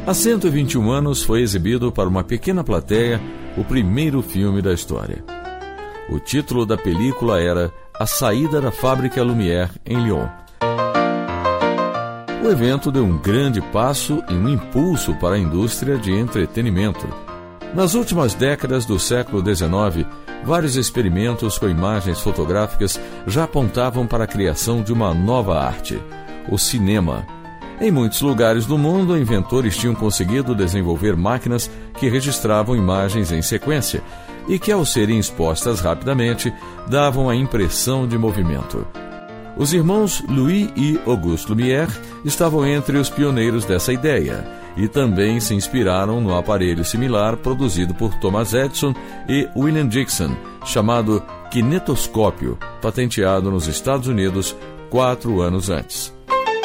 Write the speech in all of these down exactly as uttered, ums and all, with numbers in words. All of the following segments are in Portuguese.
Há cento e vinte e um anos foi exibido para uma pequena plateia o primeiro filme da história. O título da película era A Saída da Fábrica Lumière em Lyon. O evento deu um grande passo e um impulso para a indústria de entretenimento. Nas últimas décadas do século dezenove, vários experimentos com imagens fotográficas já apontavam para a criação de uma nova arte, o cinema. Em muitos lugares do mundo, inventores tinham conseguido desenvolver máquinas que registravam imagens em sequência e que, ao serem expostas rapidamente, davam a impressão de movimento. Os irmãos Louis e Auguste Lumière estavam entre os pioneiros dessa ideia e também se inspiraram no aparelho similar produzido por Thomas Edison e William Dickson, chamado kinetoscópio, patenteado nos Estados Unidos quatro anos antes.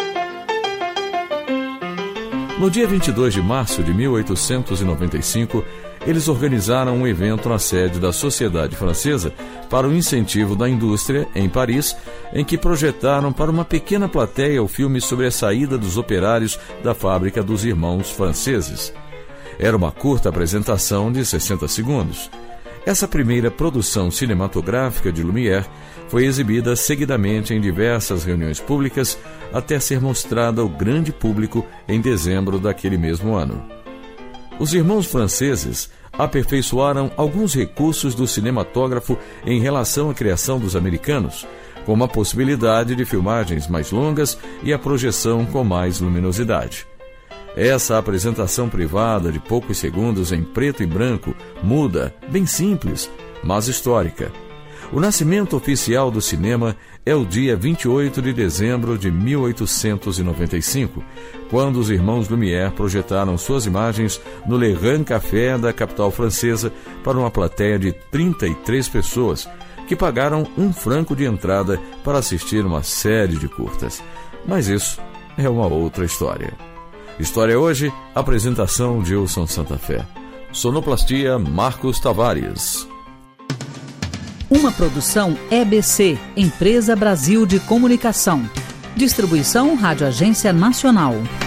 No dia vinte e dois de março de mil oitocentos e noventa e cinco, eles organizaram um evento na sede da Sociedade Francesa para o incentivo da indústria, em Paris, em que projetaram para uma pequena plateia o filme sobre a saída dos operários da fábrica dos irmãos franceses. Era uma curta apresentação de sessenta segundos. Essa primeira produção cinematográfica de Lumière foi exibida seguidamente em diversas reuniões públicas até ser mostrada ao grande público em dezembro daquele mesmo ano. Os irmãos franceses aperfeiçoaram alguns recursos do cinematógrafo em relação à criação dos americanos, como a possibilidade de filmagens mais longas e a projeção com mais luminosidade. Essa apresentação privada de poucos segundos em preto e branco, muda, bem simples, mas histórica. O nascimento oficial do cinema é o dia vinte e oito de dezembro de mil oitocentos e noventa e cinco, quando os irmãos Lumière projetaram suas imagens no Le Grand Café da capital francesa para uma plateia de trinta e três pessoas, que pagaram um franco de entrada para assistir uma série de curtas. Mas isso é uma outra história. História hoje, apresentação de Wilson Santa Fé. Sonoplastia Marcos Tavares. Uma produção E B C, Empresa Brasil de Comunicação. Distribuição Rádio Agência Nacional.